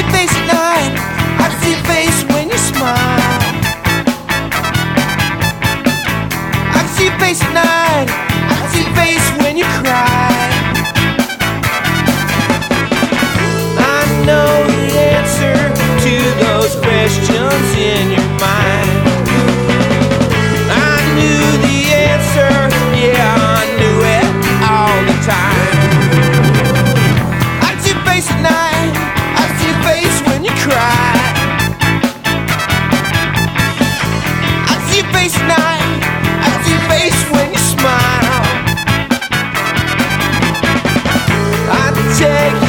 your face at night. I can see your face when you smile. I can see your face at night. I can see your face when you cry. I know the answer to those questions in your mind. I knew the answer, yeah, I knew it all the time. I can see your face at night. I can see your face when you cry. I can see your face at night. I can see your face when you smile. I take